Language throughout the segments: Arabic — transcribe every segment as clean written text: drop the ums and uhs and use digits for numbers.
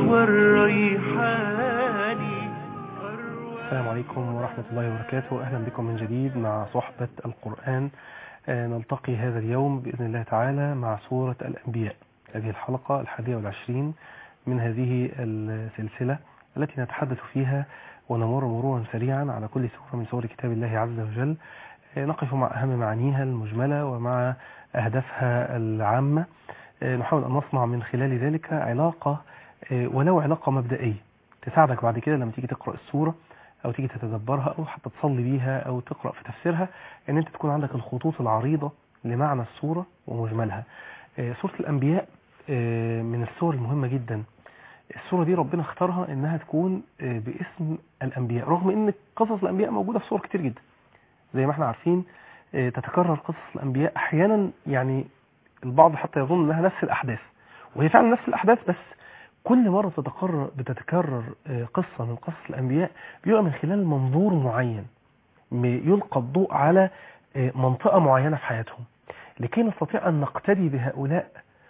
والريحان. السلام عليكم ورحمة الله وبركاته. أهلا بكم من جديد مع صحبة القرآن. نلتقي هذا اليوم بإذن الله تعالى مع سورة الأنبياء. هذه الحلقة 21 من هذه السلسلة التي نتحدث فيها ونمر مرورا سريعا على كل سورة من سور كتاب الله عز وجل. نقف مع أهم معانيها المجملة ومع أهدافها العامة. نحاول أن نصنع من خلال ذلك علاقة ولو علاقة مبدئية تساعدك بعد كده لما تيجي تقرأ السورة أو تيجي تتدبرها أو حتى تصلي بيها أو تقرأ في تفسيرها، أن أنت تكون عندك الخطوط العريضة لمعنى السورة ومجملها. سورة الأنبياء من السور المهمة جدا. السورة دي ربنا اختارها أنها تكون باسم الأنبياء، رغم أن قصص الأنبياء موجودة في سور كتير جدا زي ما احنا عارفين. تتكرر قصص الأنبياء أحيانا، يعني البعض حتى يظن أنها نفس الأحداث، وهي فعلا نفس الأحداث، بس كل مرة بتتكرر قصة من قصص الأنبياء بيبقى من خلال منظور معين يلقى الضوء على منطقة معينة في حياتهم، لكي نستطيع أن نقتدي بهؤلاء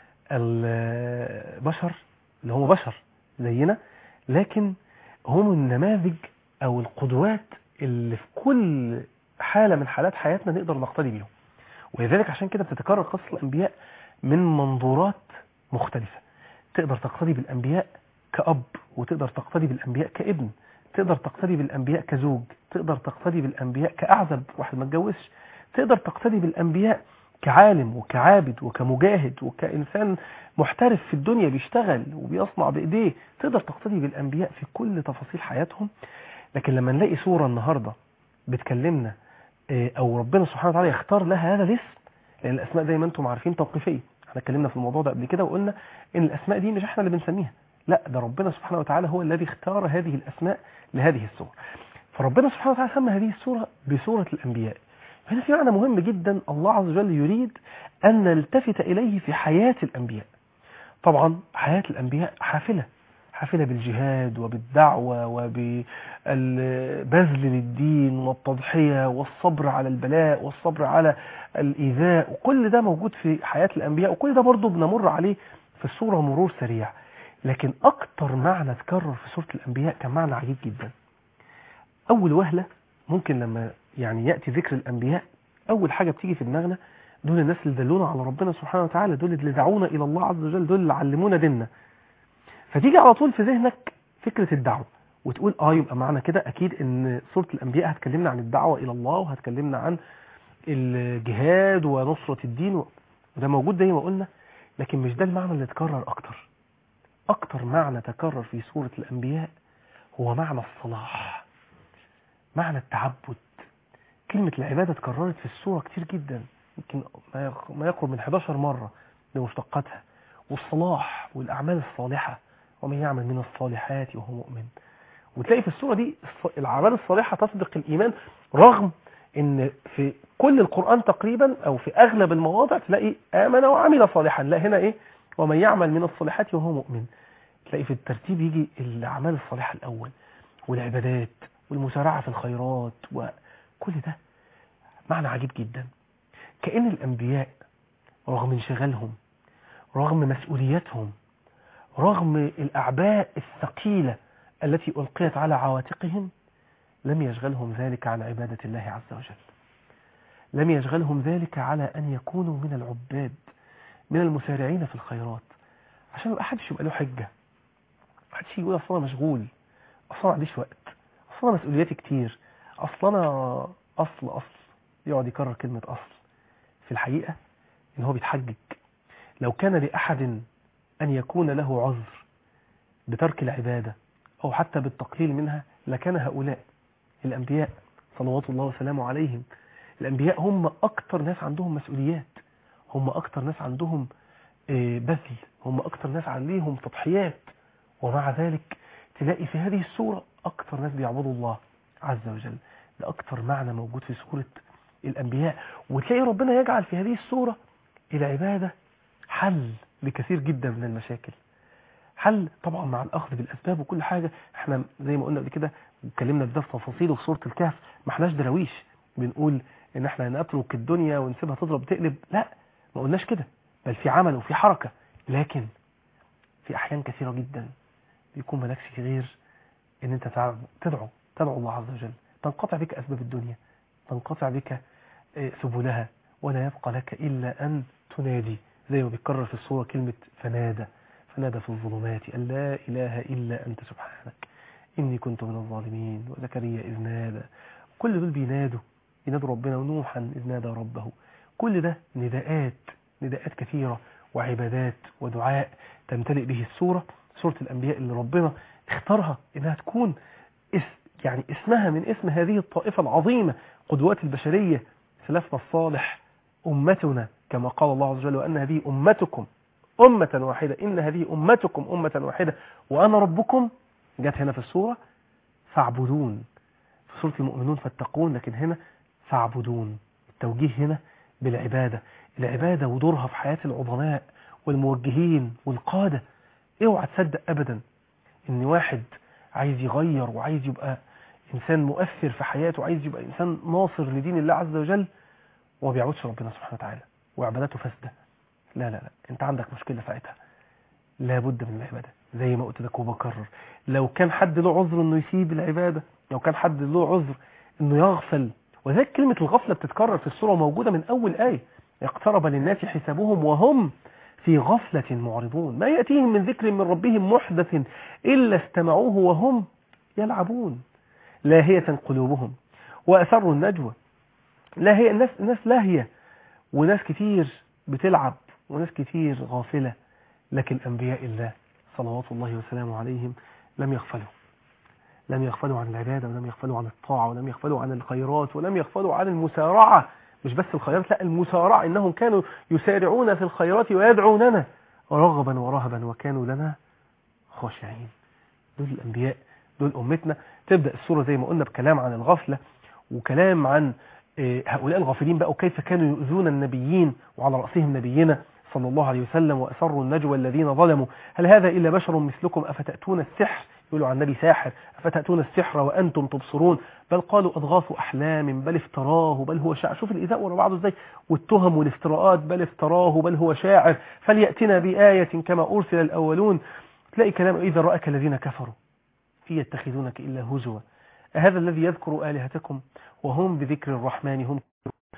البشر اللي هم بشر زينا، لكن هم النماذج أو القدوات اللي في كل حالة من حالات حياتنا نقدر نقتدي بيهم. ولذلك عشان كده بتتكرر قصص الأنبياء من منظورات مختلفة. تقدر تقتدي بالأنبياء كأب، وتقدر تقتدي بالأنبياء كابن، تقدر تقتدي بالأنبياء كزوج، تقدر تقتدي بالأنبياء كأعزب واحد ما اتجوزش، تقدر تقتدي بالأنبياء كعالم وكعابد وكمجاهد وكإنسان محترف في الدنيا بيشتغل وبيصنع بإيديه. تقدر تقتدي بالأنبياء في كل تفاصيل حياتهم. لكن لما نلاقي سورة النهاردة بتكلمنا أو ربنا سبحانه وتعالى يختار لها هذا الاسم، لأن الأسماء زي ما أنتم عارفين توقيفية. احنا اتكلمنا في الموضوع ده قبل كده وقلنا ان الاسماء دي مش احنا اللي بنسميها، لا، ده ربنا سبحانه وتعالى هو الذي اختار هذه الاسماء لهذه السورة. فربنا سبحانه وتعالى سمى هذه السورة بسورة الانبياء. هنا في معنى مهم جدا الله عز وجل يريد ان نلتفت اليه في حياة الانبياء. طبعا حياة الانبياء حافلة بالجهاد وبالدعوة وبالبذل للدين والتضحية والصبر على البلاء والصبر على الإيذاء، وكل ده موجود في حياة الأنبياء، وكل ده برضو بنمر عليه في السورة مرور سريع. لكن أكتر معنى تكرر في سورة الأنبياء كان معنى عجيب جدا. أول وهلة ممكن لما يعني يأتي ذكر الأنبياء أول حاجة بتيجي في دماغنا دول الناس اللي دلونا على ربنا سبحانه وتعالى، دول اللي دعونا إلى الله عز وجل، دول اللي علمونا ديننا. فتيجي على طول في ذهنك فكرة الدعوة، وتقول يبقى معنى كده أكيد إن سورة الأنبياء هتكلمنا عن الدعوة إلى الله، وهتكلمنا عن الجهاد ونصرة الدين وده موجود زي ما قلنا. لكن مش ده المعنى اللي تكرر أكتر معنى تكرر في سورة الأنبياء هو معنى الصلاح، معنى التعبد. كلمة العبادة تكررت في السورة كتير جدا، يمكن ما يقرب من 11 مرة بمشتقاتها. والصلاح والأعمال الصالحة، ومن يعمل من الصالحات وهو مؤمن. وتلاقي في السورة دي الأعمال الصالحة تصدق الإيمان، رغم ان في كل القرآن تقريبا او في اغلب المواضع تلاقي آمن وعمل صالحا، لا هنا ايه ومن يعمل من الصالحات وهو مؤمن. تلاقي في الترتيب يجي الأعمال الصالحة الأول والعبادات والمسارعة في الخيرات، وكل ده معنى عجيب جدا. كأن الأنبياء رغم انشغالهم، رغم مسؤولياتهم، رغم الأعباء الثقيلة التي ألقيت على عواتقهم، لم يشغلهم ذلك عن عبادة الله عز وجل. لم يشغلهم ذلك على أن يكونوا من العباد، من المسارعين في الخيرات، عشان ما حدش يبقى له حجة، ما حدش يقول أصلا مشغول، أصلا ما عنديش وقت، أصلا مسؤولياتي كتير، أصلا أصل يقعد يكرر كلمة أصل. في الحقيقة إن هو بيتحجج. لو كان لأحد أن يكون له عذر بترك العبادة أو حتى بالتقليل منها لكان هؤلاء الأنبياء صلوات الله وسلامه عليهم. الأنبياء هم أكتر ناس عندهم مسؤوليات، هم أكتر ناس عندهم بذل، هم أكتر ناس عليهم تضحيات، ومع ذلك تلاقي في هذه السورة أكتر ناس بيعبدوا الله عز وجل. ده أكتر معنى موجود في سورة الأنبياء. وتلاقي ربنا يجعل في هذه السورة العبادة حل لكثير جدا من المشاكل، حل طبعا مع الأخذ بالأسباب وكل حاجة. احنا زي ما قلنا قبل كده اتكلمنا بده في تفاصيل في سورة الكهف، ما احناش درويش بنقول ان احنا نترك الدنيا ونسيبها تضرب تقلب، لا، ما قلناش كده، بل في عمل وفي حركة. لكن في أحيان كثيرة جدا بيكون ملكش غير ان انت تدعو الله عز وجل. تنقطع بك اسباب الدنيا، تنقطع بك سبلها، ولا يبقى لك الا ان تنادي، زي ما بيتكرر في السورة كلمة فنادى في الظلمات أن لا إله إلا أنت سبحانك إني كنت من الظالمين، وزكريا إذ نادى. كل دول ينادوا ربنا، ونوحا إذ نادى ربه. كل ده نداءات كثيرة وعبادات ودعاء تمتلئ به سورة الأنبياء اللي ربنا اختارها إنها تكون يعني اسمها من اسم هذه الطائفة العظيمة، قدوات البشرية، سلفنا الصالح، أمتنا، كما قال الله عز وجل وأن هذه أمتكم أمة واحدة، إن هذه أمتكم أمة واحدة وأنا ربكم. جت هنا في السورة فاعبدون، في سورة المؤمنون فاتقون، لكن هنا فاعبدون. التوجيه هنا بالعبادة، العبادة ودورها في حياة العظماء والموجهين والقادة. اوعى تصدق أبدا إن واحد عايز يغير وعايز يبقى إنسان مؤثر في حياته وعايز يبقى إنسان ناصر لدين الله عز وجل وما بيعبدش ربنا سبحانه وتعالى وعبادته فاسدة. لا، انت عندك مشكلة ساعتها. لابد من العبادة زي ما قلت لك وبكرر. لو كان حد له عذر انه يسيب العبادة، لو كان حد له عذر انه يغفل، وذلك كلمة الغفلة بتتكرر في السورة موجودة من اول آية، اقترب للناس حسابهم وهم في غفلة معرضون، ما يأتيهم من ذكر من ربهم محدث إلا استمعوه وهم يلعبون، لاهية قلوبهم وأسروا النجوى. لاهية، الناس لاهية، وناس كتير بتلعب، وناس كتير غافلة. لكن أنبياء الله صلوات الله وسلامه عليهم لم يغفلوا عن العبادة، ولم يغفلوا عن الطاعة، ولم يغفلوا عن الخيرات، ولم يغفلوا عن المسارعة. مش بس الخيرات، لا، المسارعة، إنهم كانوا يسارعون في الخيرات ويدعوننا رغبا ورهبا وكانوا لنا خاشعين. دول الأنبياء، دول أمتنا. تبدأ السورة زي ما قلنا بكلام عن الغفلة، وكلام عن هؤلاء الغافلين بقى، وكيف كانوا يؤذون النبيين، وعلى رأسهم نبينا صلى الله عليه وسلم. وأسروا النجوى الذين ظلموا هل هذا إلا بشر مثلكم أفتأتون السحر، يقولوا عن النبي ساحر، أفتأتون السحر وأنتم تبصرون بل قالوا أضغاث أحلام بل افتراه بل هو شاعر. شوف الإيذاء ورا بعضه ازاي، والتهم والافتراءات، بل افتراه بل هو شاعر فليأتنا بآية كما أرسل الأولون. تلاقي كلام إذا رأك الذين كفروا في يتخذونك إلا هزوا هذا الذي يذكر آلهتكم وهم بذكر الرحمن هم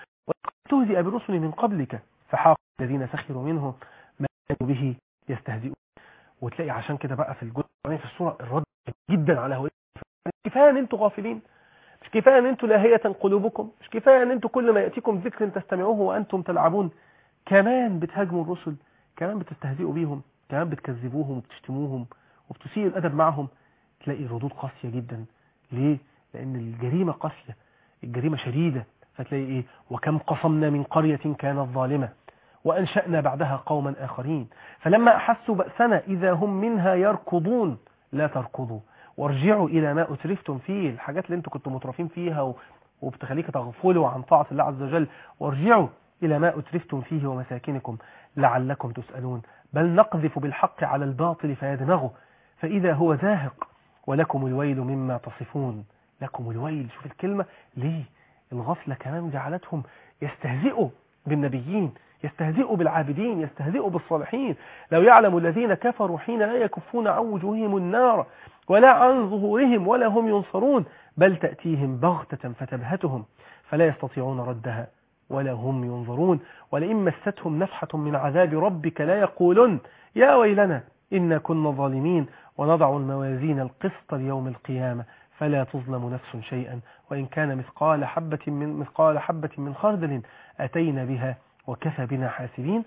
تهزئ برسل من قبلك فحاق الذين سخروا منهم ما كانوا به يستهزئون. وتلاقي عشان كده بقى في الجزء في السورة الرد جدا على هؤلاء. مش كفاية ان انتوا غافلين، مش كفاية ان انتوا لاهية قلوبكم، مش كفاية ان انتوا كل ما يأتيكم ذكر تستمعوه وانتم تلعبون، كمان بتهاجموا الرسل، كمان بتستهزئوا بيهم، كمان بتكذبوهم وبتشتموهم وبتسيئوا الأدب معهم. تلاقي ردود قاسية جدا. ليه؟ لأن الجريمة قاسية، الجريمة شديدة. فتلاقي إيه؟ وكم قصمنا من قرية كانت ظالمة وأنشأنا بعدها قوما آخرين فلما أحسوا بأسنا إذا هم منها يركضون لا تركضوا وارجعوا إلى ما أترفتم فيه، الحاجات اللي أنتم كنتم مترفين فيها وبتخليك تغفلوا عن طاعة الله عز وجل. وارجعوا إلى ما أترفتم فيه ومساكنكم لعلكم تسألون بل نقذف بالحق على الباطل فيدمغه فإذا هو زاهق ولكم الويل مما تصفون. لكم الويل، شوف الكلمة ليه؟ الغفلة كمان جعلتهم يستهزئوا بالنبيين، يستهزئوا بالعابدين، يستهزئوا بالصالحين. لو يعلم الذين كفروا حين لا يكفون عن وجوههم النار ولا عن ظهورهم ولا هم ينصرون بل تأتيهم بغتة فتبهتهم فلا يستطيعون ردها ولا هم ينظرون ولئن مستهم نفحة من عذاب ربك لا يقولن يا ويلنا إنا كنا ظالمين ونضع الموازين القسط ليوم القيامة فلا تظلم نفس شيئا وإن كان مثقال حبة من خردل أتينا بها وكفى بنا حاسبين.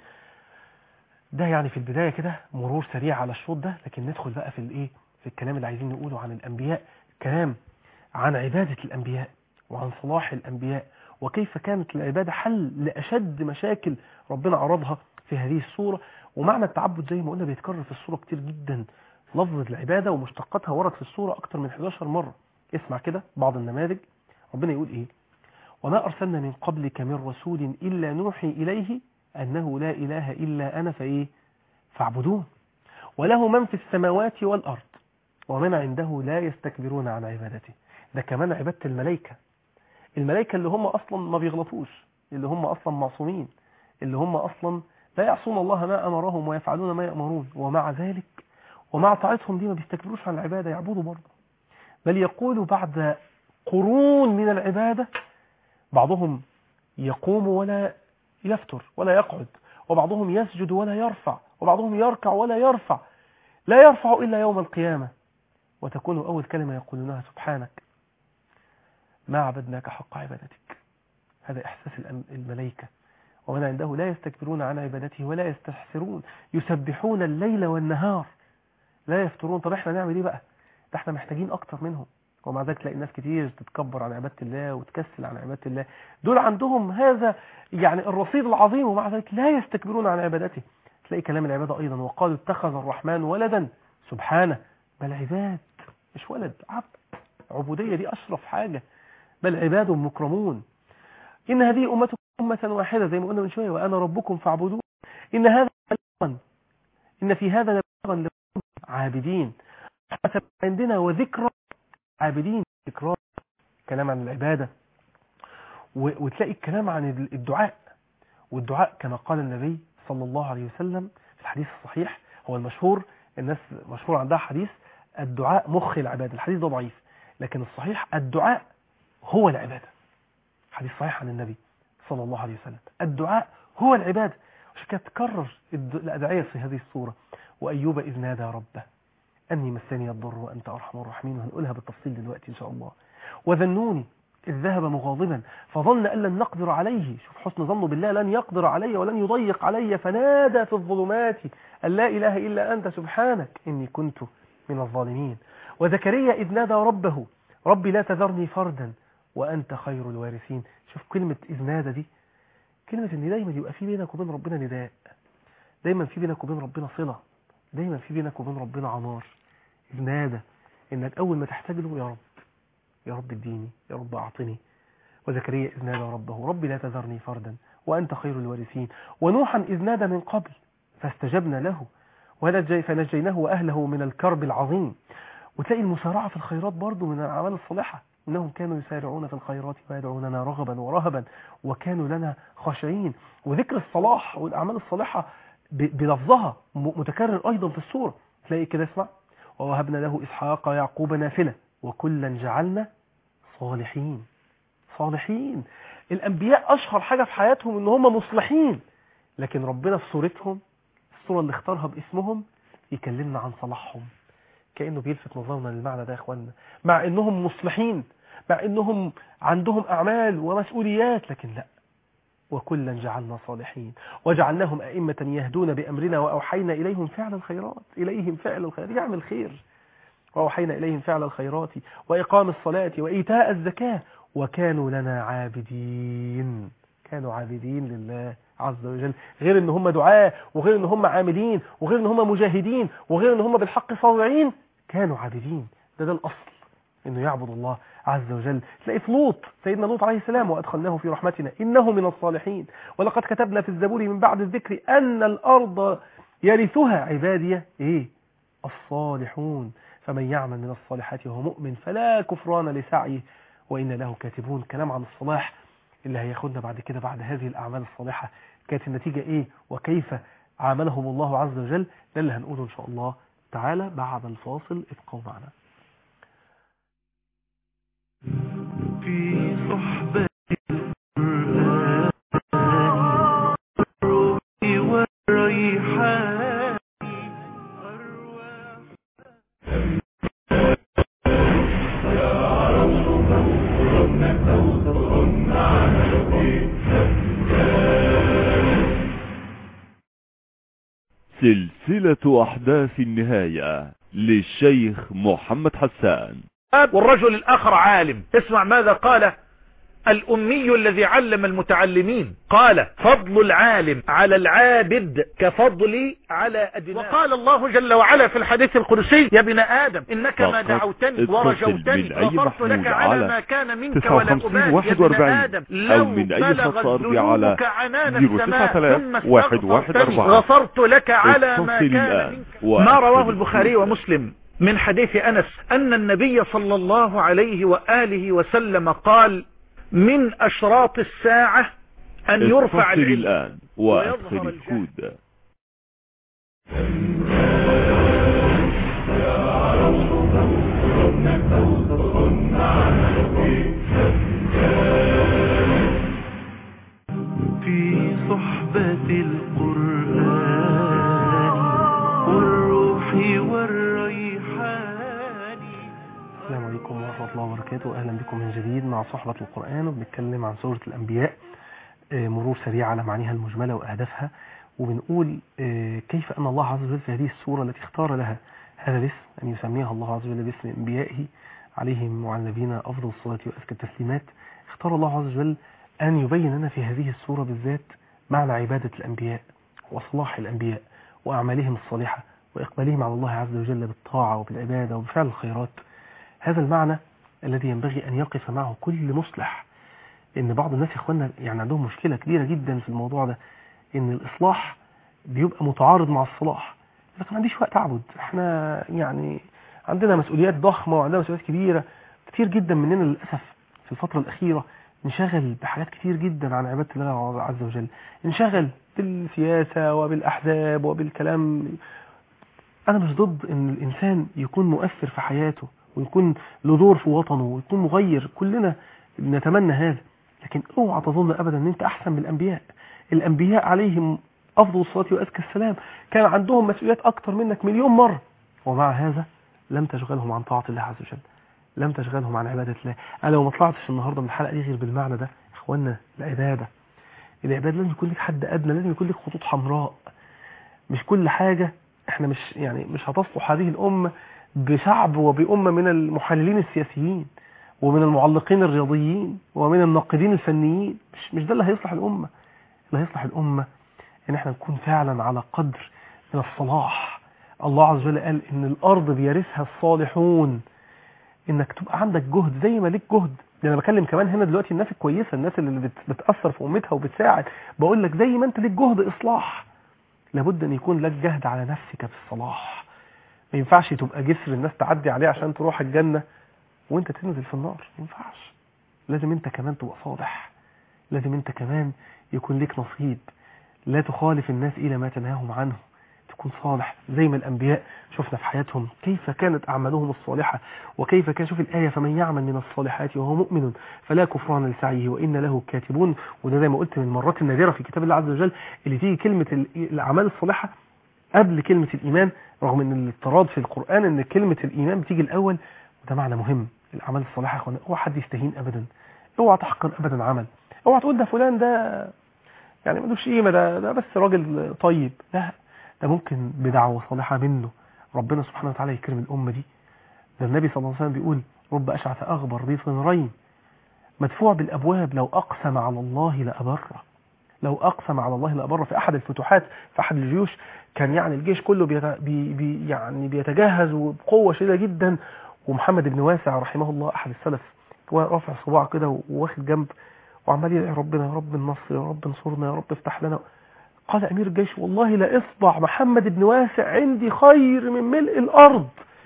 ده يعني في البداية كده مرور سريع على الشوط ده، لكن ندخل بقى في الكلام اللي عايزين نقوله عن الأنبياء، كلام عن عبادة الأنبياء وعن صلاح الأنبياء وكيف كانت العبادة حل لأشد مشاكل ربنا عرضها في هذه الصورة. ومعنى التعبد زي ما قلنا بيتكرر في الصورة كتير جدا، لفظة العبادة ومشتقاتها ورد في الصورة أكتر من 11 مرة. اسمع كده بعض النماذج. ربنا يقول إيه؟ وما أرسلنا من قبلك من رسول إلا نوحي إليه أنه لا إله إلا أنا فاعبدون وله من في السماوات والأرض ومن عنده لا يستكبرون عن عبادته. ده كمان عبادة الملائكة اللي هم أصلا ما بيغلطوش، اللي هم أصلا معصومين، اللي هم أصلا لا يعصون الله ما أمرهم ويفعلون ما يأمرون، ومع ذلك ومع طاعتهم دي ما بيستكبروش عن العبادة، يعبدوا برضه، بل يقولوا بعد قرون من العبادة بعضهم يقوم ولا يفتر ولا يقعد، وبعضهم يسجد ولا يرفع، وبعضهم يركع ولا يرفع، لا يرفع إلا يوم القيامة، وتكون أول كلمة يقولونها سبحانك ما عبدناك حق عبادتك. هذا إحساس الملائكة، ومن عنده لا يستكبرون عن عبادته ولا يستحسرون، يسبحون الليل والنهار لا يفترون. طب احنا نعمل ايه بقى؟ ده احنا محتاجين اكتر منهم، ومع ذلك تلاقي ناس كتير تتكبر عن عبادة الله وتكسل عن عبادة الله. دول عندهم هذا يعني الرصيد العظيم، ومع ذلك لا يستكبرون عن عبادته. تلاقي كلام العبادة ايضا، وقالوا اتخذ الرحمن ولدا، سبحانه، بل عباد، مش ولد، عبد. عبودية دي اشرف حاجة، بل عباد مكرمون. ان هذه امتكم امة واحدة، زي ما قلنا من شوية، وانا ربكم فاعبدون. ان هذا بلاغا، ان في هذا بلاغا لكم عابدين. عندنا وذكرى عابدين، ذكرى كلام عن العبادة، وتلاقي الكلام عن الدعاء. والدعاء كما قال النبي صلى الله عليه وسلم في الحديث الصحيح، هو المشهور، الناس مشهور عندها حديث الدعاء مخ العبادة. الحديث ده ضعيف، لكن الصحيح الدعاء هو العبادة. حديث صحيح عن النبي صلى الله عليه وسلم، الدعاء هو العبادة. عشان كده تكرر الأدعية في هذه الصورة. وأيوب إذ نادى ربه أني مسني الضر وأنت أرحم الراحمين، وهنقولها بالتفصيل دلوقتي إن شاء الله. وذنوني إذ ذهب مغاضبا فظن أن لن نقدر عليه، شوف حسن ظنه بالله، لن يقدر علي ولن يضيق علي، فنادى في الظلمات أن لا إله إلا أنت سبحانك إني كنت من الظالمين. وزكريا إذ نادى ربه ربي لا تذرني فردا وأنت خير الوارثين. شوف كلمة إذ نادى دي، كلمة إن دايما يبقى في بينك وبين ربنا نداء، دايما في بينك وبين ربنا صلة، دايما في بينك وبين ربنا عمار. إذ نادى، إنك أول ما تحتاج له يا رب، يا رب اديني، يا رب أعطني. وزكريا إذ نادى ربه ربي لا تذرني فردا وأنت خير الوارثين. ونوحا إذ نادى من قبل فاستجبنا له فنجيناه وأهله من الكرب العظيم. وتلاقي المسارعة في الخيرات برضو من الأعمال الصالحة، إنهم كانوا يسارعون في الخيرات ويدعوننا رغبا ورهبا وكانوا لنا خاشعين. وذكر الصلاح والأعمال الصالحة بلفظها متكرر أيضا في السورة. تلاقي كده اسمع: ووهبنا له إسحاق ويعقوب نافلة وكلا جعلنا صالحين. صالحين الأنبياء أشهر حاجة في حياتهم إن هم مصلحين، لكن ربنا في سورتهم، السورة اللي اختارها باسمهم، يكلمنا عن صلاحهم، كأنه بيلفت نظرنا للمعنى ده يا إخواننا. مع إنهم مصلحين، مع إنهم عندهم أعمال ومسؤوليات، لكن لا، وكلا جعلنا صالحين وجعلناهم أئمة يهدون بأمرنا وأوحينا إليهم فعل الخيرات. إليهم فعل الخيرات، يعمل خير. وأوحينا إليهم فعل الخيرات وإقام الصلاة وإيتاء الزكاة وكانوا لنا عابدين. كانوا عابدين لله عز وجل، غير ان هم دعاة، وغير ان هم عاملين، وغير ان هم مجاهدين، وغير ان هم بالحق صادعين، كانوا عابدين. ده الأصل، انه يعبد الله عز وجل. تلاقي في لوط، سيدنا لوط عليه السلام: وأدخلناه في رحمتنا إنه من الصالحين ولقد كتبنا في الزبور من بعد الذكر أن الأرض يرثها عبادي الصالحون فمن يعمل من الصالحات وهو مؤمن فلا كفران لسعيه وإن له كاتبون. كلام عن الصلاح اللي هياخدنا بعد كده، بعد هذه الأعمال الصالحة كانت النتيجة إيه وكيف عاملهم الله عز وجل. ده اللي هنقوله إن شاء الله تعالى بعد الفاصل. ابقوا معنا. في صحبة والريحان سلسلة أحداث النهاية للشيخ محمد حسان. والرجل الآخر عالم. اسمع ماذا قال الأمي الذي علم المتعلمين. قال: فضل العالم على العابد كفضلي على أدناه. وقال الله جل وعلا في الحديث القدسي: يا ابن آدم إنك ما دعوتني ورجوتني غفرت لك على ما كان منك ولا أبالي. يا ابن آدم لو بلغت ذنوبك عنان السماء ثم استغفرتني غفرت لك على ما كان منك. ما رواه البخاري ومسلم من حديث أنس أن النبي صلى الله عليه وآله وسلم قال: من أشراط الساعة أن يرفع الآن وأدخل الكود. وبركاته. أهلا بكم من جديد مع صحبة القرآن، وبنتكلم عن سورة الأنبياء مرور سريع على معانيها المجملة وأهدافها، وبنقول كيف أن الله عز وجل في هذه السورة التي اختار لها هذا الاسم أن يسميها الله عز وجل باسم أنبيائه عليهم وعلى نبينا أفضل الصلاة وأزكى التسليمات. اختار الله عز وجل أن يبين لنا في هذه السورة بالذات معنى عبادة الأنبياء وصلاح الأنبياء وأعمالهم الصالحة وإقبالهم على الله عز وجل بالطاعة وبالعبادة وبفعل الخيرات. هذا المعنى الذي ينبغي أن يقف معه كل مصلح، إن بعض الناس يا إخواننا يعني عندهم مشكلة كبيرة جدا في الموضوع ده، إن الإصلاح بيبقى متعارض مع الصلاح. لكن ما عنديش وقت أعبد، إحنا يعني عندنا مسؤوليات ضخمة وعندنا مسؤوليات كبيرة. كتير جدا مننا للأسف في الفترة الأخيرة انشغل بحاجات كتير جدا عن عبادة الله عز وجل، انشغل بالسياسة وبالأحزاب وبالكلام. أنا مش ضد إن الإنسان يكون مؤثر في حياته ويكون له دور في وطنه ويكون مغير، كلنا نتمنى هذا، لكن اوعى تظن أبدا أن أنت أحسن من الأنبياء. الأنبياء عليهم أفضل الصلاة وأزكى السلام كان عندهم مسؤوليات أكتر منك مليون مرة، ومع هذا لم تشغلهم عن طاعة الله عز وجل، لم تشغلهم عن عبادة الله. أنا لو ما طلعتش النهاردة من الحلقة دي غير بالمعنى ده إخواننا، العبادة لازم يكون لك حد أدنى، لازم يكون لك خطوط حمراء. مش كل حاجة، احنا مش هتصلح هذه الأمة بشعب وبأمة من المحللين السياسيين ومن المعلقين الرياضيين ومن الناقدين الفنيين. مش ده اللي هيصلح الأمة. اللي هيصلح الأمة ان احنا نكون فعلا على قدر من الصلاح. الله عز وجل قال ان الأرض بيرثها الصالحون، انك تبقى عندك جهد زي ما ليك جهد. انا بكلم كمان هنا دلوقتي الناس الكويسة، الناس اللي بتأثر في أمتها وبتساعد، بقول لك زي ما انت ليك جهد إصلاح، لابد ان يكون لك جهد على نفسك في الصلاح. ما ينفعش تبقى جسر الناس تعدي عليه عشان تروح الجنة وانت تنزل في النار، ما ينفعش. لازم انت كمان تبقى صالح، لازم انت كمان يكون لك نصيب، لا تخالف الناس الى ما تنهاهم عنه، تكون صالح زي ما الانبياء شفنا في حياتهم كيف كانت اعمالهم الصالحة، وكيف كان. شوف الآية: فمن يعمل من الصالحات وهو مؤمن فلا كفران لسعيه وإن له كاتبون. وده زي ما قلت من المرات النادرة في كتاب الله عز وجل اللي تيجي كلمة الأعمال الصالحة قبل كلمة الإيمان، رغم ان الاضطراد في القرآن ان كلمة الإيمان بتيجي الأول، وده معنى مهم. الأعمال الصالحة يا اخوانا اوعى حد يستهين أبدا، اوعى تحقر أبدا عمل، اوعى تقول ده فلان ده يعني ملوش قيمة، ده بس راجل طيب. لا، ده ممكن بدعوة صالحة منه ربنا سبحانه وتعالى يكرم الأمة دي. ده النبي صلى الله عليه وسلم بيقول: رب أشعث أغبر ذي صنرين مدفوع بالأبواب لو أقسم على الله لأبره. لو أقسم على الله لأبره. في أحد الفتوحات، في أحد الجيوش، كان يعني الجيش كله يعني بيتجهز وبقوة شديدة جدا، ومحمد بن واسع رحمه الله أحد السلف ورافع صباعه كده وواخد جنب وعمال يدعي ربنا: يا رب النصر، يا رب انصرنا، يا رب افتح لنا. قال أمير الجيش: والله لا إصبع محمد بن واسع عندي خير من ملء الأرض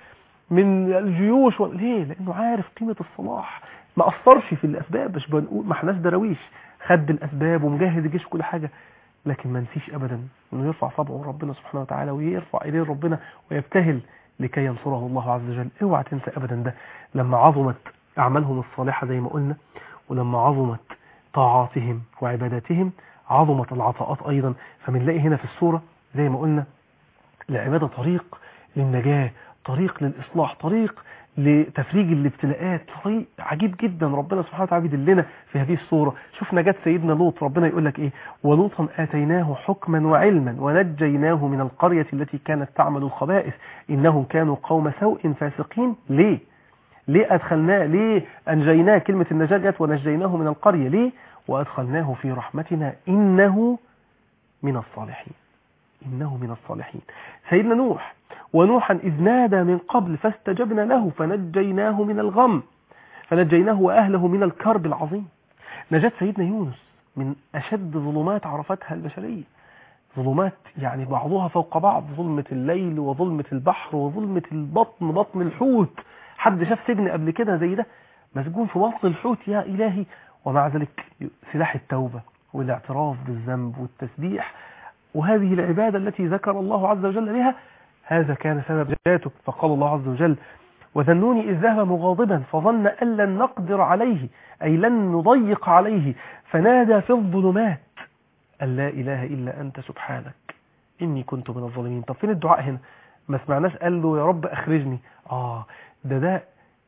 من الجيوش. ليه؟ لأنه عارف قيمة الصلاح، ما قصرش في الأسباب. مش بنقول ما احناش دراويش، خد بالأسباب ومجهز الجيش وكل حاجة، لكن ما نسيش أبدا أنه يرفع صبعه ربنا سبحانه وتعالى ويرفع إليه ربنا ويبتهل لكي ينصره الله عز وجل. اوعى تنسى أبدا ده. لما عظمت أعمالهم الصالحة زي ما قلنا، ولما عظمت طاعاتهم وعباداتهم، عظمت العطاءات أيضا. فمنلاقي هنا في السورة زي ما قلنا العبادة طريق للنجاة، طريق للإصلاح، طريق لتفريج الابتلاءات، طريق عجيب جدا ربنا سبحانه وتعالى بيدلنا في هذه الصورة. شوف نجاة سيدنا لوط، ربنا يقول لك إيه: ولوطا آتيناه حكما وعلما ونجيناه من القرية التي كانت تعمل الخبائث إنهم كانوا قوم سوء فاسقين. ليه أدخلناه؟ ليه أنجيناه؟ كلمة النجاة جت ونجيناه من القرية. ليه؟ وأدخلناه في رحمتنا إنه من الصالحين. إنه من الصالحين. سيدنا نوح: ونوحا إذ نادى من قبل فاستجبنا له فنجيناه من الغم، فنجيناه وأهله من الكرب العظيم. نجاة سيدنا يونس من أشد ظلمات عرفتها البشرية، ظلمات يعني بعضها فوق بعض، ظلمة الليل وظلمة البحر وظلمة البطن، بطن الحوت. حد شاف سجن قبل كده زي ده؟ مسجون في بطن الحوت يا إلهي. ومع ذلك سلاح التوبة والاعتراف بالذنب والتسبيح وهذه العبادة التي ذكر الله عز وجل بها، هذا كان سبب نجاته. فقال الله عز وجل: وذنوني إذ ذهب مغاضبا فظن أن لن نقدر عليه، أي لن نضيق عليه، فنادى في الظلمات أن لا إله إلا أنت سبحانك إني كنت من الظالمين. طب فين الدعاء هنا؟ ما سمعناش قال له يا رب أخرجني. ده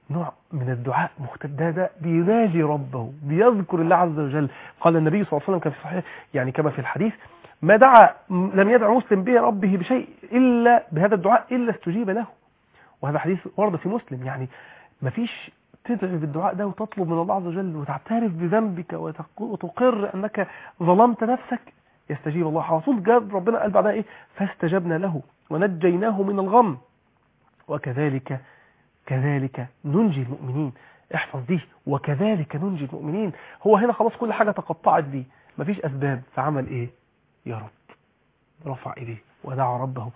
نوع من الدعاء ده بيناجي ربه، بيذكر الله عز وجل. قال النبي صلى الله عليه وسلم كما في صحيح يعني كما في الحديث: ما دعا لم يدع مسلم به ربه بشيء إلا بهذا الدعاء إلا استجيب له. وهذا حديث ورد في مسلم. يعني ما فيش تدعي بالدعاء ده وتطلب من الله عز وجل وتعترف بذنبك وتقر أنك ظلمت نفسك، يستجيب الله على طول. جاب ربنا قال بعدها إيه؟ فاستجبنا له ونجيناه من الغم وكذلك ننجي المؤمنين. احفظ دي، وكذلك ننجي المؤمنين. هو هنا خلاص كل حاجة تقطعت دي، مفيش أسباب، فعمل إيه؟ يا رب، رفع إيديه ودعا ربه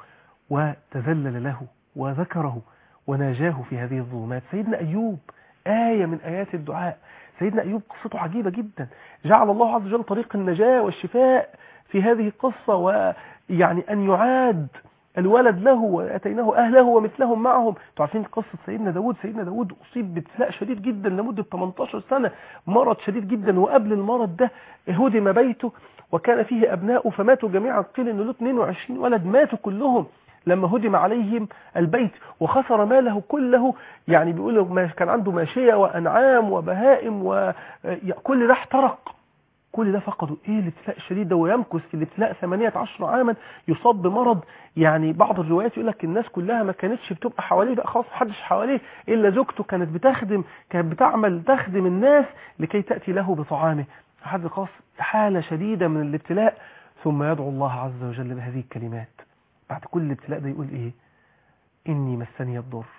وتذلل له وذكره وناجاه في هذه الظلمات. سيدنا أيوب آية من آيات الدعاء. سيدنا أيوب قصته عجيبة جدا. جعل الله عز وجل طريق النجاة والشفاء في هذه القصة، ويعني أن يعاد الولد له وأتيناه أهله ومثلهم معهم. تعرفين قصة سيدنا داود؟ سيدنا داود أصيب بابتلاء شديد جدا لمدة 18 سنة، مرض شديد جدا، وقبل المرض ده هدم بيته وكان فيه أبناء فماتوا جميعا. قيل إنه له 22 ولد ماتوا كلهم لما هدم عليهم البيت، وخسر ماله كله. يعني بيقولوا ما كان عنده ماشية وأنعام وبهائم وكل ده احترق، كل ده فقدوا. ايه الابتلاء الشديد ده؟ ويمكث في الابتلاء 18 عاما يصاب بمرض. يعني بعض الروايات يقول لك الناس كلها ما كانتش بتبقى حواليه بقى، خلاص محدش حواليه الا زوجته كانت بتعمل تخدم الناس لكي تأتي له بطعامه. فحد خلاص حالة شديدة من الابتلاء، ثم يدعو الله عز وجل بهذه الكلمات بعد كل الابتلاء ده. يقول ايه؟ اني مسني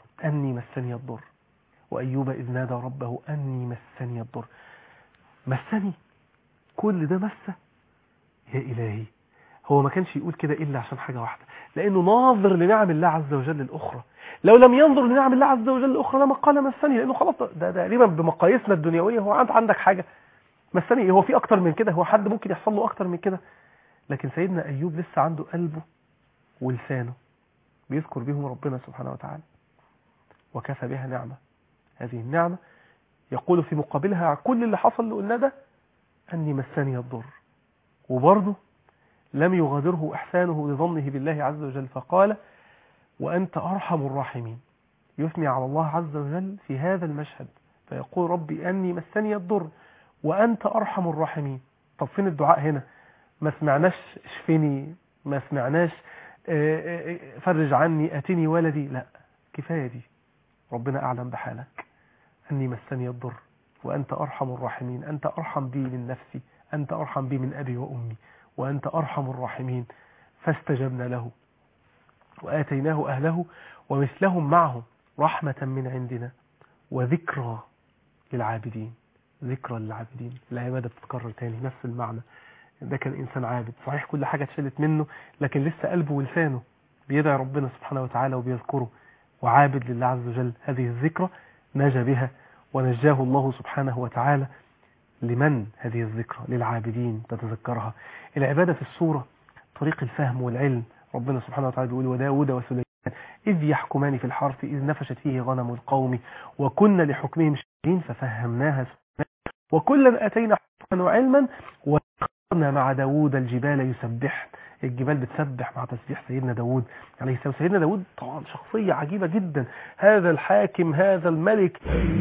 الضر وأيوب إذ نادى ربه أني مسني الضر. مسني، كل ده مسه. يا إلهي، هو ما كانش يقول كده إلا عشان حاجة واحدة، لأنه ناظر لنعم الله عز وجل الأخرى. لو لم ينظر لنعم الله عز وجل الأخرى لما قال مسني، لأنه خلاص ده تقريبا بمقاييسنا الدنيوية هو عندك حاجة مسني، هو في أكتر من كده؟ هو حد ممكن يحصل له أكتر من كده؟ لكن سيدنا أيوب لسه عنده قلبه ولسانه بيذكر بهم ربنا سبحانه وتعالى، وكفى بها نعمة. هذه النعمة يقول في مقابلها كل اللي حصل اللي قلنا ده: أني مسني الضر. وبرضه لم يغادره إحسانه لظنه بالله عز وجل، فقال: وأنت أرحم الراحمين. يثني على الله عز وجل في هذا المشهد، فيقول: ربي أني مسني الضر وأنت أرحم الراحمين. طب فين الدعاء هنا؟ ما سمعناش اشفني، ما سمعناش فرج عني، أتني ولدي. لا، كفاية دي. ربنا أعلم بحالك. أني مسني الضر وأنت أرحم الراحمين، أنت أرحم بي من نفسي، أنت أرحم بي من أبي وأمي، وأنت أرحم الراحمين. فاستجبنا له وآتيناه أهله ومثلهم معهم رحمة من عندنا وذكرى للعابدين. ذكرى للعابدين، العبادة بتتكرر تاني، نفس المعنى. ده كان إنسان عابد صحيح، كل حاجة اتشالت منه، لكن لسه قلبه ولسانه بيدعي ربنا سبحانه وتعالى وبيذكره، وعابد لله عز وجل. هذه الذكرى نجا بها ونجاه الله سبحانه وتعالى. لمن هذه الذكرى؟ للعابدين، تتذكرها. العبادة في السورة طريق الفهم والعلم. ربنا سبحانه وتعالى بيقول: وداود وسليمان إذ يحكمان في الحرث إذ نفشت فيه غنم القوم وكنا لحكمهم شاهدين ففهمناها وكلا أتينا حكما وعلما وسخرنا مع داود الجبال يسبحن. الجبال بتسبح مع تسبيح سيدنا داود عليه السلام. سيدنا داود طبعا شخصية عجيبة جدا، هذا الحاكم، هذا الملك،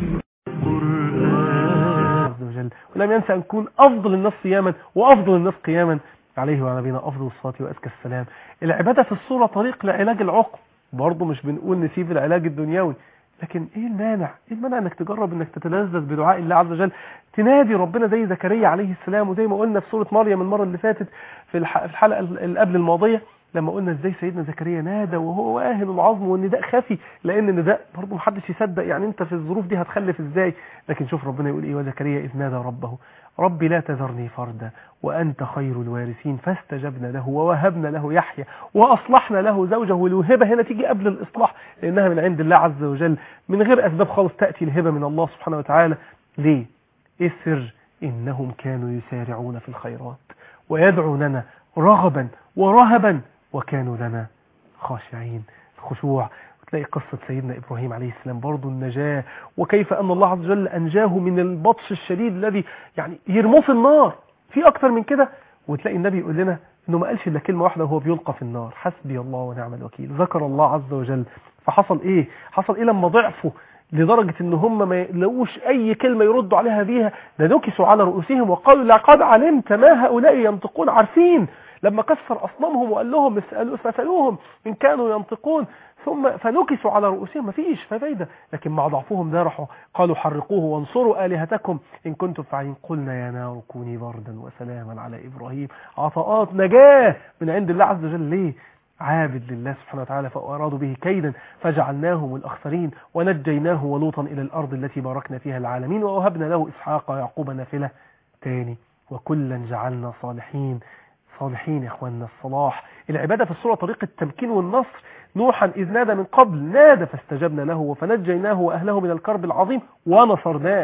ولم ينسى أن يكون أفضل الناس صياما وأفضل الناس قياما، عليه وعلى نبينا أفضل الصلاة وأزكى السلام. العبادة في الصورة طريق لعلاج العقم. برضه مش بنقول نسيب العلاج الدنيوي، لكن ايه المانع؟ ايه المانع انك تجرب انك تتلذذ بدعاء الله عز وجل، تنادي ربنا زي زكريا عليه السلام، وزي ما قلنا في سورة مريم المرة اللي فاتت في الحلقة اللي قبل الماضية، لما قلنا ازاي سيدنا زكريا نادى وهو واهن وعظم، والنداء خفي، لان النداء برضه محدش يصدق، يعني انت في الظروف دي هتخلف ازاي؟ لكن شوف ربنا يقول ايه: وزكريا اذ نادى ربه ربي لا تذرني فردا وانت خير الوارثين فاستجبنا له ووهبنا له يحيى واصلحنا له زوجه. والوهبه هنا تيجي قبل الاصلاح، لانها من عند الله عز وجل، من غير اسباب خالص تاتي الهبه من الله سبحانه وتعالى. ليه؟ ايه السر؟ انهم كانوا يسارعون في الخيرات ويدعوننا رغبا ورهبا وكانوا لنا خاشعين. الخشوع. وتلاقي قصة سيدنا إبراهيم عليه السلام برضو النجاة، وكيف أن الله عز وجل أنجاه من البطش الشديد الذي يعني يرموه في النار، في أكتر من كده. وتلاقي النبي يقول لنا أنه ما قالش إلا كلمة واحدة وهو بيلقى في النار: حسبي الله ونعم الوكيل. ذكر الله عز وجل. فحصل إيه؟ حصل إيه لما ضعفوا لدرجة ان هم ما يلاقوش اي كلمة يردوا عليها بيها، ده نكسوا على رؤوسهم وقالوا لقد علمت ما هؤلاء ينطقون. عارفين لما كسر اصنامهم وقال لهم فسألوهم ان كانوا ينطقون، ثم فنكسوا على رؤوسهم، مفيش فايدة. لكن مع ضعفهم ده راحوا قالوا حرقوه وانصروا آلهتكم إن كنتم فاعلين. قلنا يا نار كوني بردا وسلاما على إبراهيم. عطاءات نجاة من عند الله عز وجل. ليه؟ عابد لله سبحانه وتعالى، فأرادوا به كيدا فجعلناهم الأخسرين ونجيناه ولوطا إلى الأرض التي باركنا فيها العالمين ووهبنا له إسحاق ويعقوب نافلة تاني وكلا جعلنا صالحين. صالحين يا اخواننا، الصلاح العبادة في الصورة طريق التمكين والنصر. نوحا إذ نادى من قبل نادى فاستجبنا له فنجيناه وأهله من الكرب العظيم ونصرناه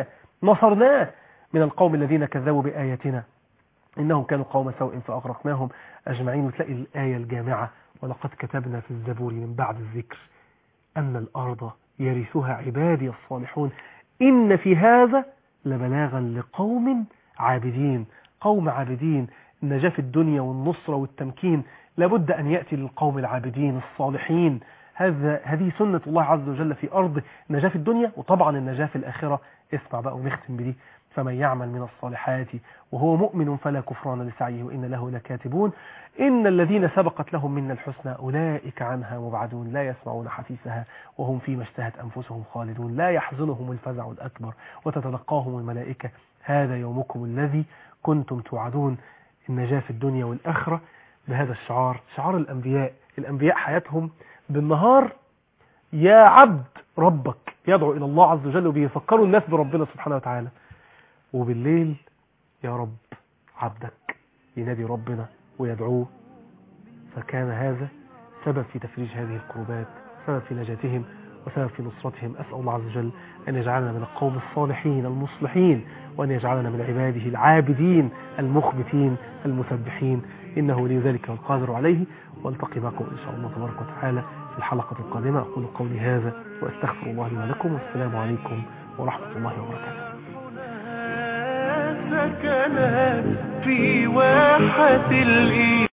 من القوم الذين كذبوا بآياتنا إنهم كانوا قوم سوء فأغرقناهم أجمعين. وتلاقي الآية الجامعة ولقد كتبنا في الزبور من بعد الذكر أن الأرض يرثها عبادي الصالحون إن في هذا لبلاغا لقوم عابدين. قوم عابدين، النجاة في الدنيا والنصرة والتمكين لابد أن يأتي للقوم العابدين الصالحين. هذه سنة الله عز وجل في أرض، النجاة في الدنيا وطبعا النجاة في الآخرة. اسمع بقى ونختم بدي: فمن يعمل من الصالحات وهو مؤمن فلا كفران لسعيه وإن له لكاتبون إن الذين سبقت لهم منا الحسنى أولئك عنها مبعدون لا يسمعون حسيسها وهم فيما اشتهت أنفسهم خالدون لا يحزنهم الفزع الأكبر وتتلقاهم الملائكة هذا يومكم الذي كنتم توعدون. النجاة في الدنيا والآخرة بهذا الشعار، شعار الأنبياء حياتهم بالنهار يا عبد ربك، يدعو إلى الله عز وجل وبيفكروا الناس بربنا سبحانه وتعالى، وبالليل يا رب عبدك ينادي ربنا ويدعوه. فكان هذا سبب في تفريج هذه الكروبات، سبب في نجاتهم وسبب في نصرتهم. أسأل الله عز وجل أن يجعلنا من القوم الصالحين المصلحين وأن يجعلنا من عباده العابدين المخبتين المسبحين إنه ولي ذلك والقادر عليه. والتقي معكم إن شاء الله تبارك وتعالى في الحلقة القادمة. أقول قولي هذا وأستغفر الله لي ولكم والسلام عليكم ورحمة الله وبركاته. سكنت في واحة